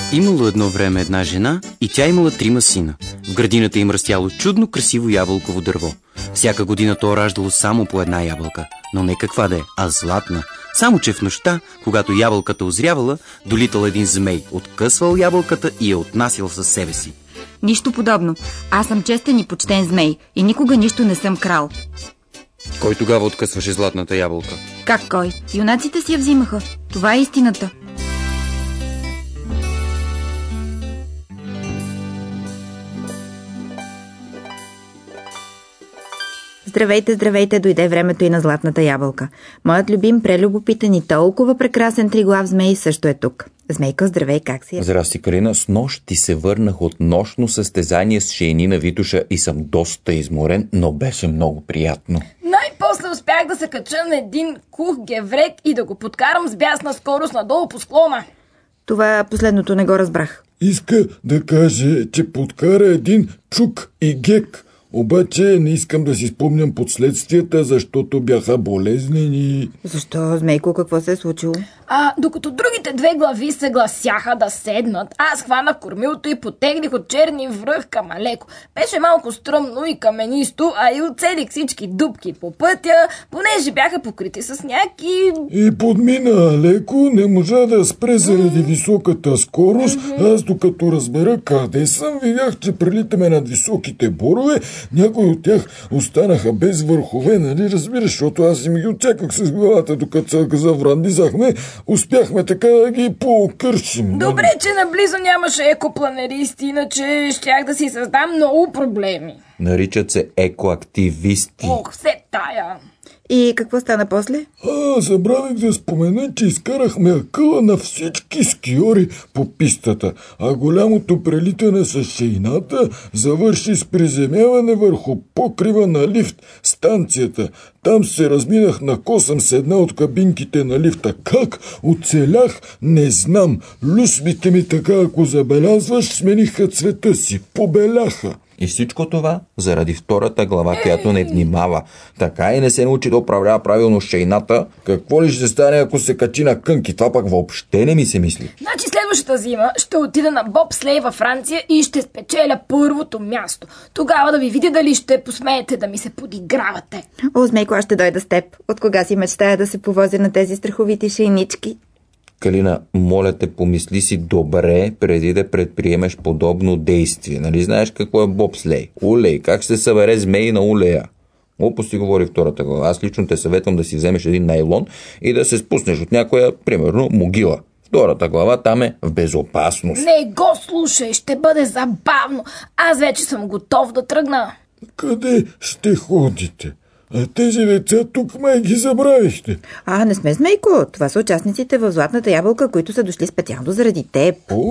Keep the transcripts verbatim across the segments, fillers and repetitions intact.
Имало едно време една жена и тя имала трима сина. В градината им растяло чудно красиво ябълково дърво. Всяка година то раждало само по една ябълка, но не каква да е, а златна. Само че в нощта, когато ябълката озрявала, долитал един змей, откъсвал ябълката и я отнасял със себе си. Нищо подобно. Аз съм честен и почтен змей и никога нищо не съм крал. Кой тогава откъсваше златната ябълка? Как кой? Юнаците си я взимаха. Това е истината. Здравейте, здравейте, дойде времето и на златната ябълка. Моят любим, прелюбопитен и толкова прекрасен триглав змей също е тук. Змейко, здравей, как си? Здрасти, Калина. С нощ ти се върнах от нощно състезание с шейнина Витоша и съм доста изморен, но беше много приятно. Най-после успях да се кача на един кух геврек и да го подкарам с бясна скорост надолу по склона. Това последното не го разбрах. Иска да каже, че подкара един чук и гек. Обаче не искам да си спомням последствията, защото бяха болезнени. Защо, змейко, какво се е случило? А, докато другите две глави се гласяха да седнат, аз хванах кормилото и потеглих от черни връх към Алеко. Беше малко стръмно и каменисто, а и оцелих всички дупки по пътя, понеже бяха покрити с сняг и... И подмина Алеко, не можа да спре заради високата скорост. Аз докато разбера къде съм, видях, че прелитаме над високите борове. Някои от тях останаха без върхове, нали разбираш, защото аз им ги отсяках с главата, докато се заврандизахме, успяхме така да ги покършим. Нали? Добре, че наблизо нямаше екопланеристи, иначе щях да си създам много проблеми. Наричат се екоактивисти. Ох, все тая... И какво стана после? А, забравих да спомена, че изкарахме акъла на всички скиори по пистата, а голямото прелитане с шейната завърши с приземяване върху покрива на лифт, станцията. Там се разминах на косъм с една от кабинките на лифта. Как оцелях, не знам. Люсмите ми така, ако забелязваш, смениха цвета си. Побеляха. И всичко това заради втората глава, която не внимава. Така и не се научи да управлява правилно шейната. Какво ли ще стане, ако се качи на кънки? Това пък въобще не ми се мисли. Значи следващата зима ще отида на бобслей във Франция и ще спечеля първото място. Тогава да ви видя дали ще посмеете да ми се подигравате. О, змейко, аз ще дойда с теб. От кога си мечтая да се повозя на тези страховити шейнички? Калина, моля те, помисли си добре, преди да предприемеш подобно действие. Нали знаеш какво е бобслей? Улей, как ще се събере змей на улея? Глупости говори втората глава. Аз лично те съветвам да си вземеш един найлон и да се спуснеш от някоя, примерно, могила. Втората глава там е в безопасност. Не го слушай, ще бъде забавно. Аз вече съм готов да тръгна. Къде ще ходите? А тези деца тук май ги забравихте. А, не сме, змейко. Това са участниците в Златната ябълка, които са дошли специално заради теб.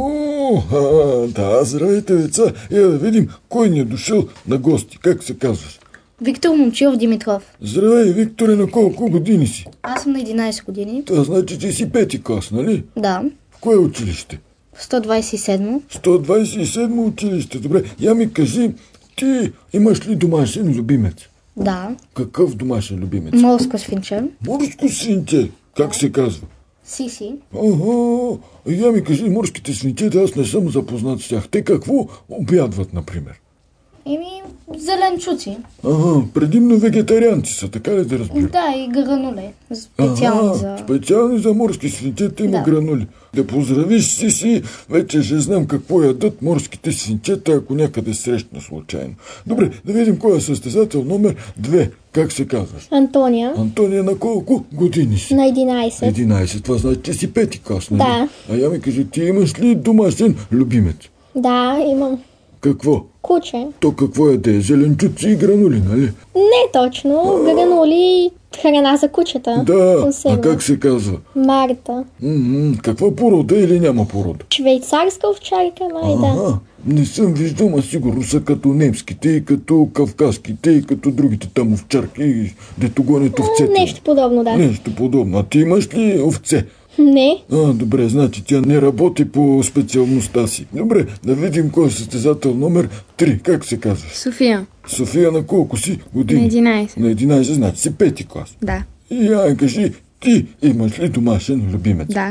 О, а, да, здравейте деца. Я да видим кой ни е дошъл на гости. Как се казваш? Виктор Момчилов Димитров. Здравей, Викторе, на колко години си? Аз съм на единайсет години. Това значи, че си пети клас, нали? Да. В кое училище? сто двайсет и седмо. сто двайсет и седмо училище. Добре, я ми кажи, ти имаш ли домашен любимец? Да. Какъв домашен любимец? Морско свинче. Морско свинче. Как се казва? Сиси. Ага. Я ми кажи, морските свинчета, аз не съм запознат с тях. Те какво обядват, например? Еми, зеленчуци. Ага, предимно вегетарианци са, така ли да разбира? Да, и грануле. Специални ага, за... специални за морски свинчета има Да. гранули. Да поздравиш си си, вече ще знам какво ядат морските свинчета, ако някъде срещна случайно. Добре, да видим кой е състезател номер две. Как се казваш? Антония. Антония, на колко години си? На единайсет. единайсет. Това значи, че си пети клас, нали? Да. А я ми кажи, ти имаш ли домашен любимец? Да, имам Какво? куче. То какво е да е? Зеленчуци и гранули, нали? Не точно. Гранули, храна за кучета. Да, Консерва. а как се казва? Марта. М-м, каква порода или няма порода? Швейцарска овчарка, май да. Ага, не съм виждал, а сигурно са като немските и като кавказските и като другите там овчарки, дето гонят овцете. Нещо подобно, да. Нещо подобно. А ти имаш ли овце? Не. А, добре, значи тя не работи по специалността си. Добре, да видим кой е състезател номер три. Как се казваш? София. София, на колко си години? На единайсет. На единайсет, значи си пети клас. Да. И я кажи, ти имаш ли домашен любимец? Да.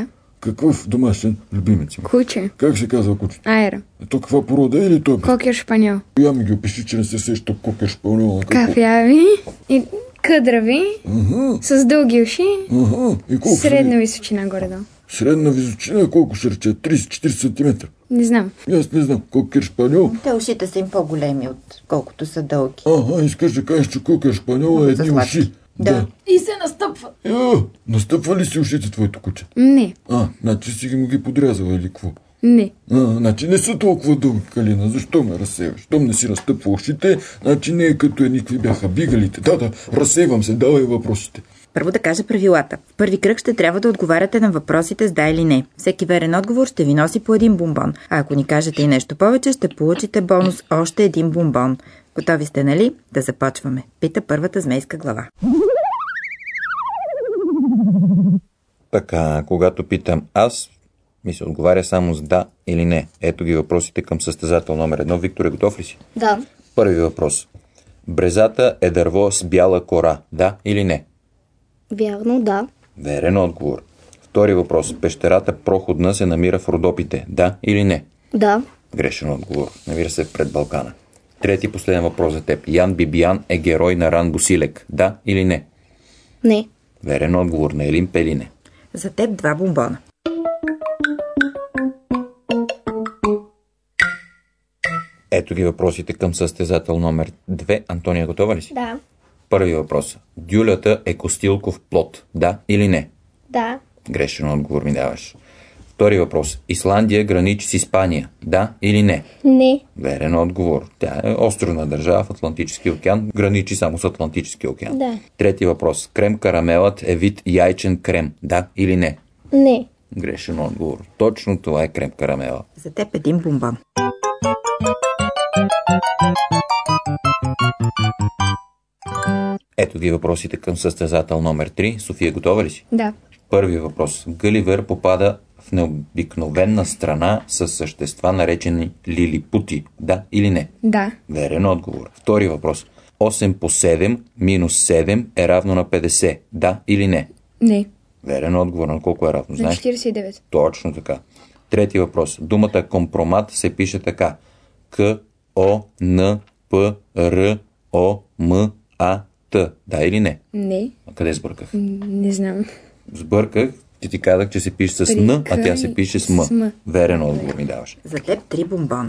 Какъв домашен любимец има? Куче. Как се казва кучето? Айра. А то каква порода е или той? Кокер шпаньол. Я ми ги опиши, че не се сеща кокер шпаньол. Кафяви и къдрави, Ага, с дълги уши, ага. И колко средна височина горе-долу. Средна височина колко ще рече? трийсет-четирийсет сантиметра. Не знам. Аз не знам. Кокер шпаньол. Те ушите са им по-големи, от колкото са дълги. Ага, искаш да кажеш, че кокер шпаньол е Са едни сладки. уши. Да. И се настъпва. Я, настъпва ли си ушите твоето куче? Не. А, значи си ги му ги подрязала или какво? Не. А, значи не са толкова дълги, Калина. Защо ме разсеваш? Щом не си настъпва ушите, значи не е като едни какви бяха бигалите. Да, да, разсевам се, давай въпросите. Първо да кажа правилата. В първи кръг ще трябва да отговаряте на въпросите с да или не. Всеки верен отговор ще ви носи по един бомбон. А ако ни кажете и нещо повече, ще получите бонус още един бомбон. Готови сте, нали? Да започваме. Пита първата змейска глава. Така, когато питам аз, ми се отговаря само с да или не. Ето ги въпросите към състезател номер едно. Викторе, готов ли си? Да. Първи въпрос. Брезата е дърво с бяла кора. Да или не? Вярно, да. Верен отговор. Втори въпрос. Пещерата проходна се намира в Родопите. Да или не? Да. Грешен отговор. Намира се пред Балкана. Трети последен въпрос за теб. Ян Бибиян е герой на Ран Босилек. Да или не? Не. Верен отговор на Елин Пелине. За теб два бомбона. Ето ги въпросите към състезател номер две. Антония, готова ли си? Да. Първи въпрос. Дюлята е костилков плод. Да или не? Да. Грешен отговор ми даваш. Втори въпрос. Исландия граничи с Испания. Да или не? Не. Верен отговор. Тя е островна държава в Атлантическия океан. Граничи само с Атлантическия океан. Да. Трети въпрос. Крем карамелът е вид яйчен крем. Да или не? Не. Грешен отговор. Точно това е крем карамела. За теб един бомбон. Ето ги въпросите към състезател номер три. София, готова ли си? Да. Първи въпрос. Гъливер попада в необикновена страна с същества, наречени лилипути. Да или не? Да. Верен отговор. Втори въпрос. осем по седем минус седем е равно на петдесет. Да или не? Не. Верен отговор. На колко е равно? На Знаеш? четиридесет и девет. Точно така. Трети въпрос. Думата компромат се пише така. К, О, Н, П, Р, О, М, А, Т. Да или не? Не. А къде сбърках? Не знам. Сбърках, ти ти казах, че се пише с Н, а тя се пише с М. С М. Верен отговор ми даваш. За теб три бомбона.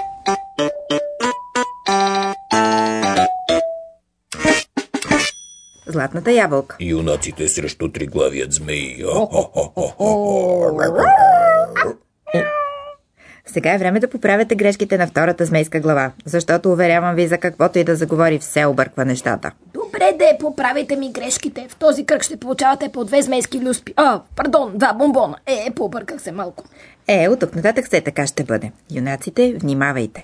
Златната ябълка. Юнаците срещу триглавият змей. Сега е време да поправяте грешките на втората змейска глава, защото уверявам ви, за каквото и да заговори, все обърква нещата. Добре де, поправите ми грешките. В този кръг ще получавате по две змейски люспи. А, пардон, два бомбона. Е, побърках се малко. Е, от тук нататък все така ще бъде. Юнаците, внимавайте.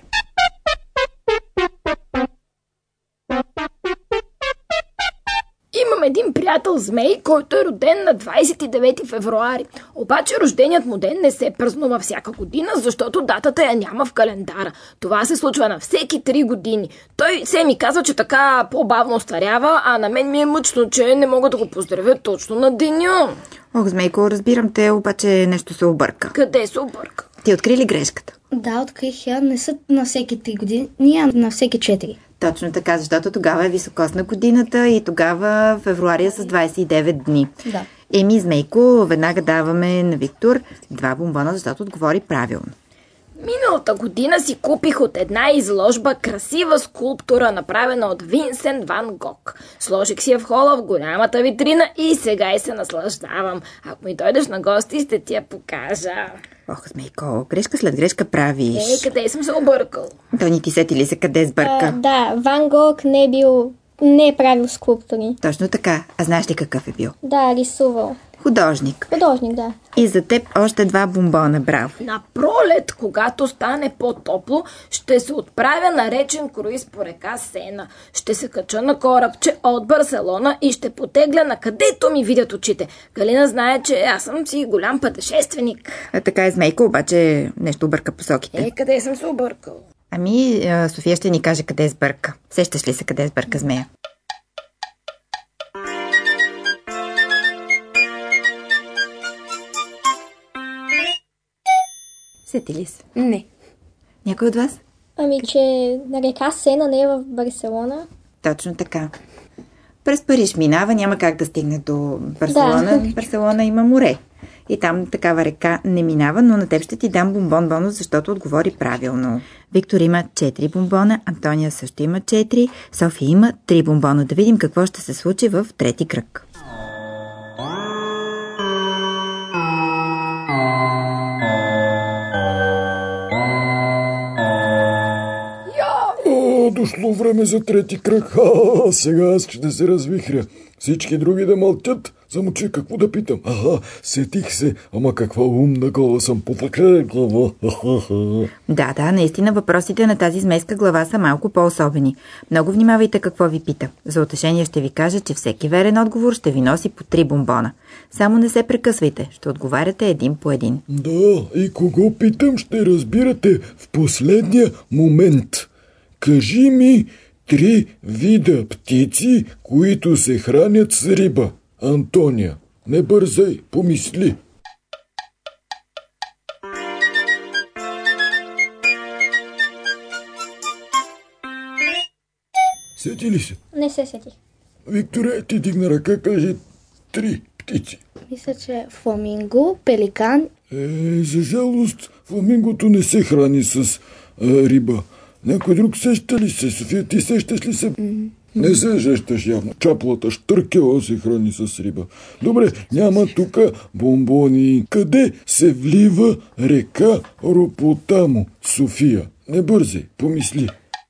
Имам един приятел змей, който е роден на двадесет и девети февруари. Обаче рожденият му ден не се празнува всяка година, защото датата я няма в календара. Това се случва на всеки три години. Той се ми казва, че така по-бавно старява, а на мен ми е мъчно, че не мога да го поздравя точно на деня. Ох, змейко, разбирам те, обаче нещо се обърка. Къде се обърка? Ти откри ли грешката? Да, открих я. Не са на всеки три години, а на всеки четири. Точно така, защото тогава е високосна годината и тогава февруари е с двадесет и девет дни. Да. Еми, змейко, веднага даваме на Виктор два бомбона, защото отговори правилно. Миналата година си купих от една изложба красива скулптура, направена от Винсент Ван Гог. Сложих си я в хола в голямата витрина и сега и се наслаждавам. Ако ми дойдеш на гости, ще ти я покажа. Ох, змейко, грешка след грешка правиш. Е, къде съм се объркал? Той ни ти сети ли се къде сбърка? А, да, Ван Гог не е бил... Не е правил скулптури. Точно така. А знаеш ли какъв е бил? Да, рисувал. Художник. Художник, да. И за теб още два бомбона, браво. На пролет, когато стане по-топло, ще се отправя на речен круиз по река Сена. Ще се кача на корабче от Барселона и ще потегля на където ми видят очите. Галина знае, че аз съм си голям пътешественик. А така е, змейко, обаче нещо обърка посоките. Е, къде съм се объркал? Ами, а, София ще ни каже къде сбърка. Сещаш ли се къде сбърка змея? Сети ли се? Не. Някой от вас? Ами, че река Сена не е в Барселона. Точно така. През Париж минава, няма как да стигне до Барселона. Да. Барселона има море. И там такава река не минава, но на теб ще ти дам бомбон бонус, защото отговори правилно. Виктор има четири бомбона, Антония също има четири, София има три бомбона. Да видим какво ще се случи в трети кръг. О, дошло време за трети кръг. А, сега аз ще се развихря. Всички други да мълчат, само че какво да питам. Ага, сетих се, ама каква умна глава съм, по-така глава. Да, да, наистина въпросите на тази змейска глава са малко по-особени. Много внимавайте какво ви пита. За утешение ще ви кажа, че всеки верен отговор ще ви носи по три бомбона. Само не се прекъсвайте, ще отговаряте един по един. Да, и кого питам, ще разбирате в последния момент. Кажи ми три вида птици, които се хранят с риба. Антония, не бързай, помисли. Сети ли се? Не се сетих. Викторе, ти дигна ръка, кажи три птици. Мисля, че фламинго, пеликан. Е, за жалост, фламингото не се храни с а, риба. Някой друг сеща ли се? София, ти сещаш ли се? Mm-hmm. Не се сещаш явно. Чаплата штъркела се храни с риба. Добре, няма тук бомбони. Къде се влива река Ропотамо? София, не бързай, помисли.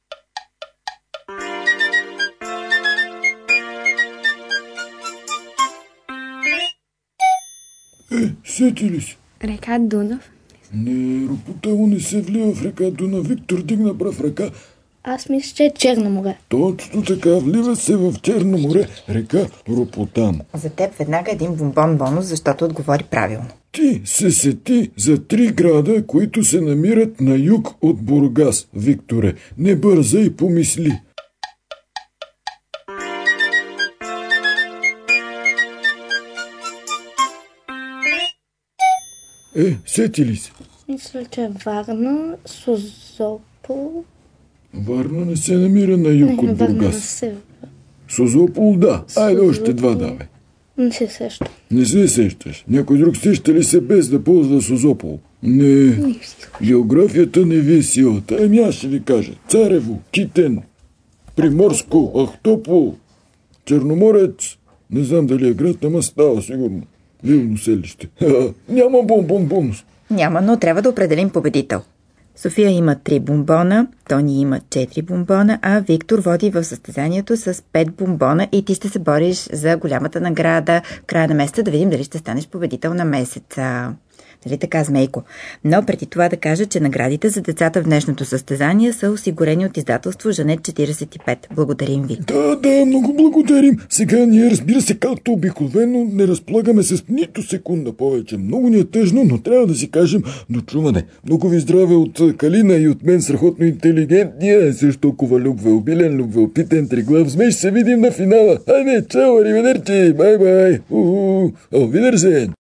Е, сети ли си? Река Дунав. Не, Ропотамо не се влива в река Дунав. Виктор дигна прав ръка. Аз мисля, че е Черно море. Точно така, влива се в Черно море река Ропотамо. За теб веднага един бомбон бонус, защото отговори правилно. Ти се сети за три града, които се намират на юг от Бургас, Викторе. Не бързай, помисли. Е, сети ли се? Мисля, че Варна, Созопол. Варна не се намира на юг Не, от Варна на Бургас. север. Созопол, да. Айде Созопол. още два давай. Не се сеща. Не се сещаш. Някой друг сеща ли се без да ползва Созопол? Не. Географията не ви е силата. Еми аз ще ви кажа. Царево, Китен, Приморско, Ахтопол, Черноморец. Не знам дали е град, ама става сигурно. Вилно селище. Няма бомбон бонус. Няма, но трябва да определим победител. София има три бомбона, Тони има четири бомбона, а Виктор води в състезанието с пет бомбона и ти ще се бориш за голямата награда в края на месеца, да видим дали ще станеш победител на месеца. Нали така, Змейко? Но преди това да кажа, че наградите за децата в днешното състезание са осигурени от издателство Жанет четиридесет и пет. Благодарим ви. Да, да, много благодарим. Сега ние, разбира се, както обикновено, не разполагаме с нито секунда повече. Много ни е тъжно, но трябва да си кажем до чуване. Много ви здраве от Калина и от мен, страхотно интелигентния, също толкова любвеобилен, любвеопитен, триглав змей. Ще се видим на финала. Айде, чао, ариведерчи, бай-бай. О, видерзен.